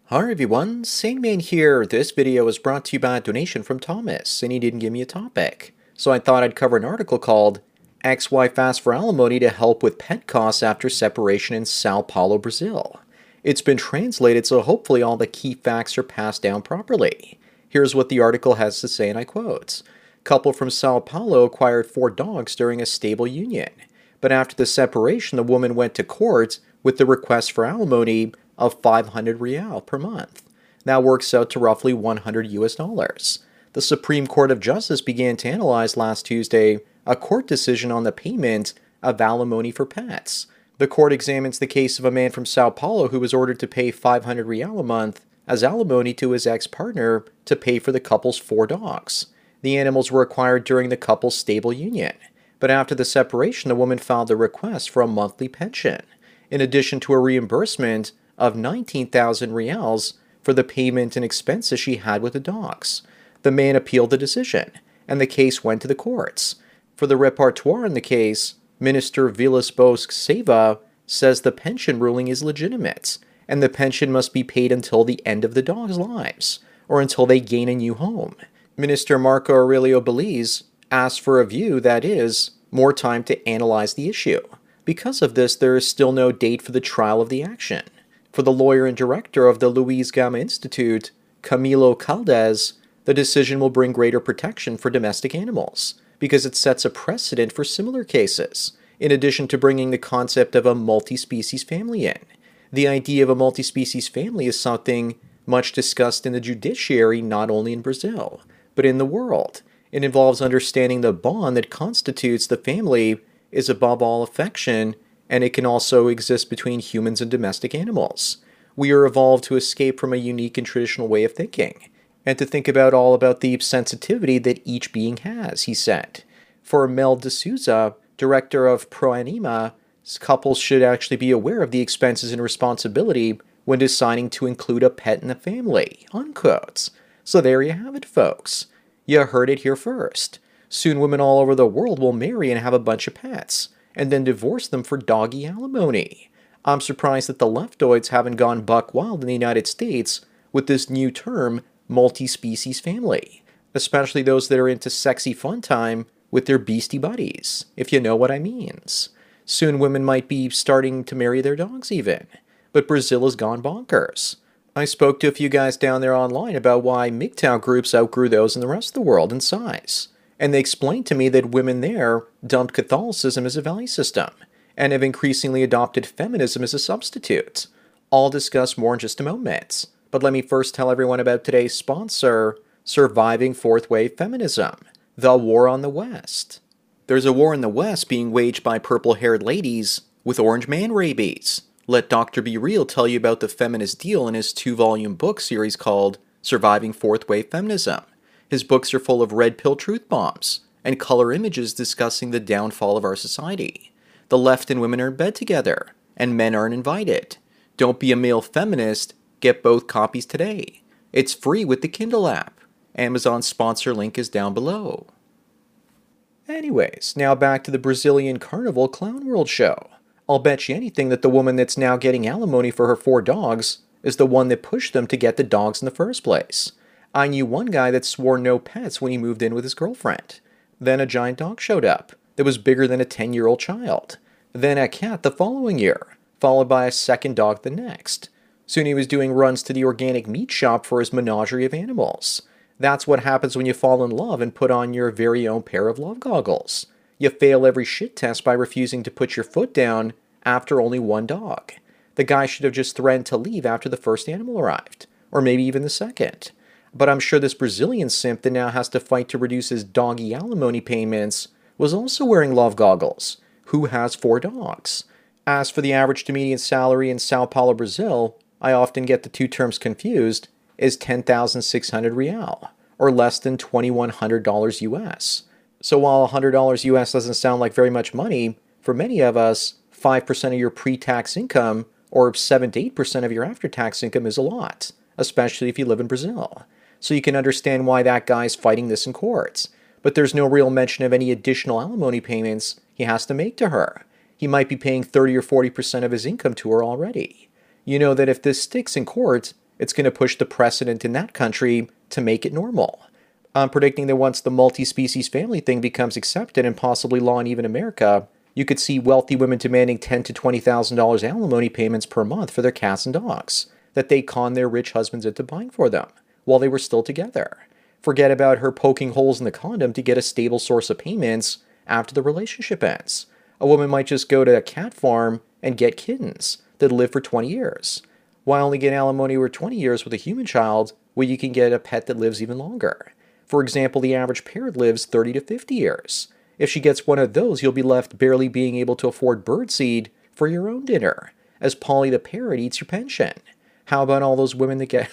Hi everyone, Sandman here. This video was brought to you by a donation from Thomas, and he didn't give me a topic. So I thought I'd cover an article called Ex-Wife Asks for Alimony to Help with Pet Costs After Separation in Sao Paulo, Brazil. It's been translated, so hopefully all the key facts are passed down properly. Here's what the article has to say, and I quote. Couple from Sao Paulo acquired 4 dogs during a stable union. But after the separation, the woman went to court with the request for alimony of 500 real per month. That works out to roughly 100 US dollars. The Supreme Court of Justice began to analyze last Tuesday a court decision on the payment of alimony for pets. The court examines the case of a man from Sao Paulo who was ordered to pay 500 real a month as alimony to his ex-partner to pay for the couple's 4 dogs. The animals were acquired during the couple's stable union, but after the separation, the woman filed a request for a monthly pension, in addition to a reimbursement of 19,000 reals for the payment and expenses she had with the dogs. The man appealed the decision, and the case went to the courts. For the repertoire in the case, Minister Villas-Boas Seva says the pension ruling is legitimate, and the pension must be paid until the end of the dogs' lives, or until they gain a new home. Minister Marco Aurelio Belize asked for a view, that is, more time to analyze the issue. Because of this, there is still no date for the trial of the action. For the lawyer and director of the Luiz Gama Institute, Camilo Caldes, the decision will bring greater protection for domestic animals, because it sets a precedent for similar cases, in addition to bringing the concept of a multi-species family in. The idea of a multi-species family is something much discussed in the judiciary, not only in Brazil, but in the world. It involves understanding the bond that constitutes the family is above all affection, and it can also exist between humans and domestic animals. We are evolved to escape from a unique and traditional way of thinking, and to think about the sensitivity that each being has, he said. For Mel D'Souza, director of ProAnima, couples should actually be aware of the expenses and responsibility when deciding to include a pet in the family, unquote. So there you have it, folks. You heard it here first. Soon women all over the world will marry and have a bunch of pets, and then divorce them for doggy alimony. I'm surprised that the leftoids haven't gone buck wild in the United States with this new term, multi-species family, especially those that are into sexy fun time with their beastie buddies, if you know what I means. Soon women might be starting to marry their dogs even, but Brazil has gone bonkers. I spoke to a few guys down there online about why MGTOW groups outgrew those in the rest of the world in size. And they explained to me that women there dumped Catholicism as a value system and have increasingly adopted feminism as a substitute. I'll discuss more in just a moment, but let me first tell everyone about today's sponsor, Surviving Fourth Wave Feminism, the War on the West. There's a war in the West being waged by purple-haired ladies with orange man rabies. Let Dr. Be Real tell you about the feminist deal in his 2-volume book series called Surviving Fourth Wave Feminism. His books are full of red pill truth bombs and color images discussing the downfall of our society. The left and women are in bed together, and men aren't invited. Don't be a male feminist, get both copies today. It's free with the Kindle app. Amazon's sponsor link is down below. Anyways, now back to the Brazilian Carnival Clown World show. I'll bet you anything that the woman that's now getting alimony for her 4 dogs is the one that pushed them to get the dogs in the first place. I knew one guy that swore no pets when he moved in with his girlfriend. Then a giant dog showed up that was bigger than a 10-year-old child. Then a cat the following year, followed by a second dog the next. Soon he was doing runs to the organic meat shop for his menagerie of animals. That's what happens when you fall in love and put on your very own pair of love goggles. You fail every shit test by refusing to put your foot down after only 1 dog. The guy should have just threatened to leave after the first animal arrived, or maybe even the second. But I'm sure this Brazilian simp that now has to fight to reduce his doggy alimony payments was also wearing love goggles, who has 4 dogs. As for the average to median salary in Sao Paulo, Brazil, I often get the 2 terms confused, is 10,600 real, or less than $2,100 US. So while $100 US doesn't sound like very much money, for many of us, 5% of your pre-tax income, or 7 to 8% of your after-tax income is a lot, especially if you live in Brazil. So you can understand why that guy's fighting this in courts. But there's no real mention of any additional alimony payments he has to make to her. He might be paying 30 or 40% of his income to her already. You know that if this sticks in court, it's going to push the precedent in that country to make it normal. I'm predicting that once the multi-species family thing becomes accepted and possibly law in even America, you could see wealthy women demanding $10,000 to $20,000 alimony payments per month for their cats and dogs that they conned their rich husbands into buying for them while they were still together. Forget about her poking holes in the condom to get a stable source of payments after the relationship ends. A woman might just go to a cat farm and get kittens that live for 20 years. Why only get alimony over 20 years with a human child when you can get a pet that lives even longer? For example, the average parrot lives 30 to 50 years. If she gets one of those, you'll be left barely being able to afford birdseed for your own dinner, as Polly the parrot eats your pension. How about all those women that get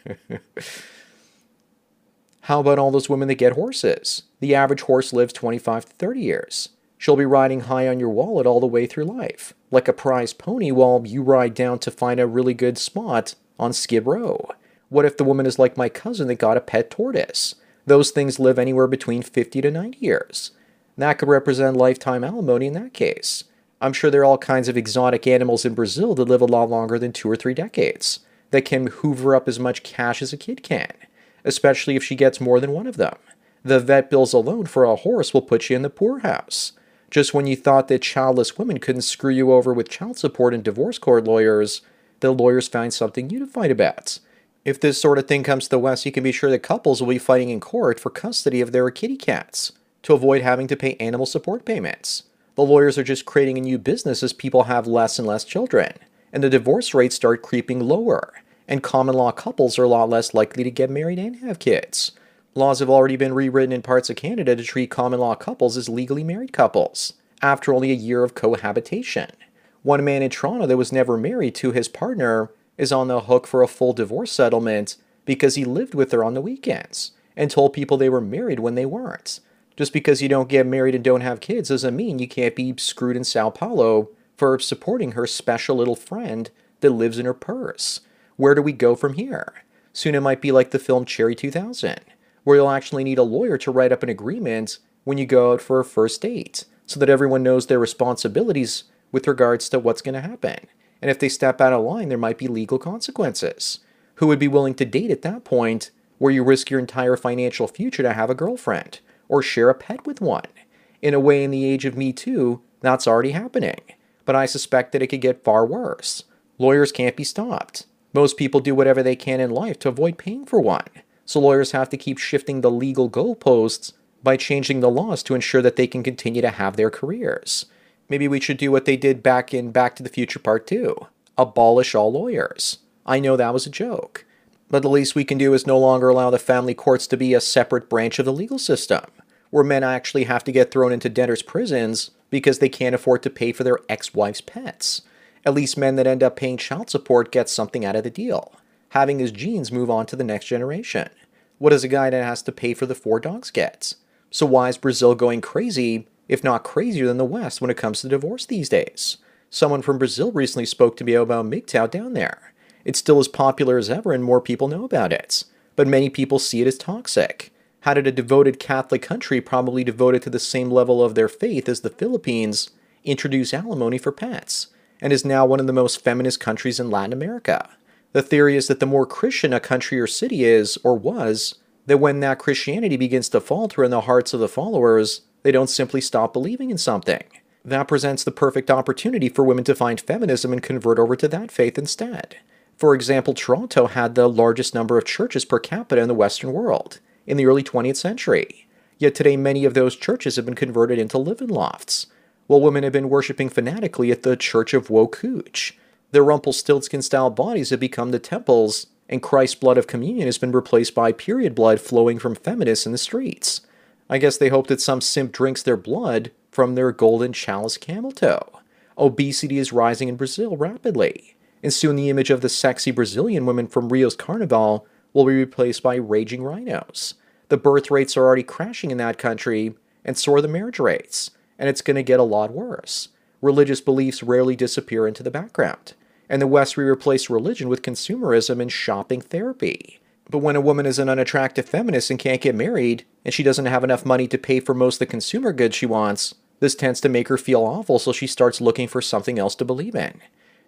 How about all those women that get horses? The average horse lives 25 to 30 years. She'll be riding high on your wallet all the way through life, like a prize pony while you ride down to find a really good spot on Skid Row. What if the woman is like my cousin that got a pet tortoise? Those things live anywhere between 50 to 90 years. That could represent lifetime alimony in that case. I'm sure there are all kinds of exotic animals in Brazil that live a lot longer than 2 or 3 decades, that can hoover up as much cash as a kid can, especially if she gets more than one of them. The vet bills alone for a horse will put you in the poorhouse. Just when you thought that childless women couldn't screw you over with child support and divorce court lawyers, the lawyers find something new to fight about. If this sort of thing comes to the West, you can be sure that couples will be fighting in court for custody of their kitty cats to avoid having to pay animal support payments. The lawyers are just creating a new business as people have less and less children, and the divorce rates start creeping lower, and common law couples are a lot less likely to get married and have kids. Laws have already been rewritten in parts of Canada to treat common law couples as legally married couples, after only a year of cohabitation. One man in Toronto that was never married to his partner is on the hook for a full divorce settlement because he lived with her on the weekends and told people they were married when they weren't. Just because you don't get married and don't have kids doesn't mean you can't be screwed in Sao Paulo for supporting her special little friend that lives in her purse. Where do we go from here? Soon it might be like the film Cherry 2000, where you'll actually need a lawyer to write up an agreement when you go out for a first date, so that everyone knows their responsibilities with regards to what's going to happen. And if they step out of line, there might be legal consequences. Who would be willing to date at that point, where you risk your entire financial future to have a girlfriend, or share a pet with one? In a way, in the age of Me Too, that's already happening. But I suspect that it could get far worse. Lawyers can't be stopped. Most people do whatever they can in life to avoid paying for one. So lawyers have to keep shifting the legal goalposts by changing the laws to ensure that they can continue to have their careers. Maybe we should do what they did back in Back to the Future Part 2. Abolish all lawyers. I know that was a joke. But the least we can do is no longer allow the family courts to be a separate branch of the legal system, where men actually have to get thrown into debtors' prisons because they can't afford to pay for their ex-wife's pets. At least men that end up paying child support get something out of the deal, having his genes move on to the next generation. What does a guy that has to pay for the 4 dogs get? So why is Brazil going crazy, if not crazier than the West when it comes to divorce these days? Someone from Brazil recently spoke to me about MGTOW down there. It's still as popular as ever and more people know about it, but many people see it as toxic. How did a devoted Catholic country, probably devoted to the same level of their faith as the Philippines, introduce alimony for pets, and is now one of the most feminist countries in Latin America? The theory is that the more Christian a country or city is, or was, that when that Christianity begins to falter in the hearts of the followers, they don't simply stop believing in something. That presents the perfect opportunity for women to find feminism and convert over to that faith instead. For example, Toronto had the largest number of churches per capita in the Western world in the early 20th century. Yet today many of those churches have been converted into live-in lofts, while women have been worshipping fanatically at the Church of Wokuch. Their Rumpelstiltskin-style bodies have become the temples, and Christ's blood of communion has been replaced by period blood flowing from feminists in the streets. I guess they hope that some simp drinks their blood from their golden chalice camel toe. Obesity is rising in Brazil rapidly, and soon the image of the sexy Brazilian women from Rio's Carnival will be replaced by raging rhinos. The birth rates are already crashing in that country, and so are the marriage rates, and it's going to get a lot worse. Religious beliefs rarely disappear into the background. And the West, we replace religion with consumerism and shopping therapy. But when a woman is an unattractive feminist and can't get married, and she doesn't have enough money to pay for most of the consumer goods she wants, this tends to make her feel awful, so she starts looking for something else to believe in.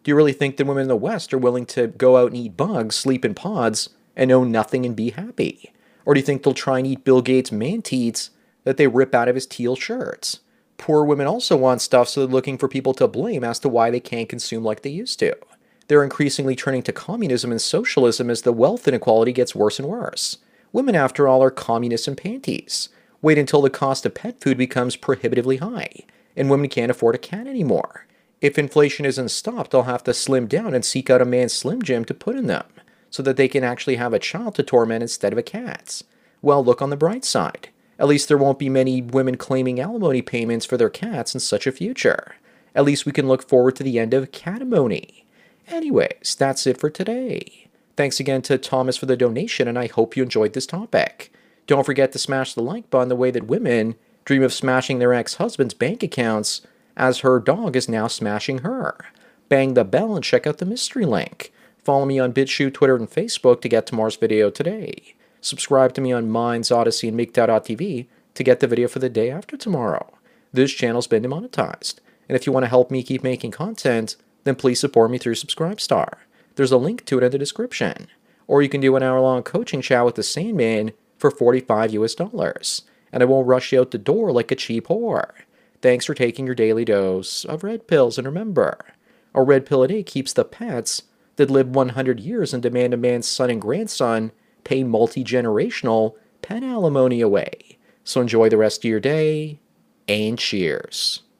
Do you really think that women in the West are willing to go out and eat bugs, sleep in pods, and own nothing and be happy? Or do you think they'll try and eat Bill Gates' man-teats that they rip out of his teal shirts? Poor women also want stuff, so they're looking for people to blame as to why they can't consume like they used to. They're increasingly turning to communism and socialism as the wealth inequality gets worse and worse. Women, after all, are communists in panties. Wait until the cost of pet food becomes prohibitively high, and women can't afford a cat anymore. If inflation isn't stopped, they'll have to slim down and seek out a man's Slim Jim to put in them, so that they can actually have a child to torment instead of a cat's. Well, look on the bright side. At least there won't be many women claiming alimony payments for their cats in such a future. At least we can look forward to the end of catamony. Anyways, that's it for today. Thanks again to Thomas for the donation, and I hope you enjoyed this topic. Don't forget to smash the like button the way that women dream of smashing their ex-husband's bank accounts, as her dog is now smashing her. Bang the bell and check out the mystery link. Follow me on BitChute, Twitter, and Facebook to get tomorrow's video today. Subscribe to me on Minds, Odyssey, and MGTOW.tv to get the video for the day after tomorrow. This channel's been demonetized, and if you want to help me keep making content, then please support me through Subscribestar. There's a link to it in the description. Or you can do an hour-long coaching chat with the Sandman for $45 US, and I won't rush you out the door like a cheap whore. Thanks for taking your daily dose of red pills, and remember, a red pill a day keeps the pets that live 100 years and demand a man's son and grandson pay multi-generational pet alimony away. So enjoy the rest of your day, and cheers.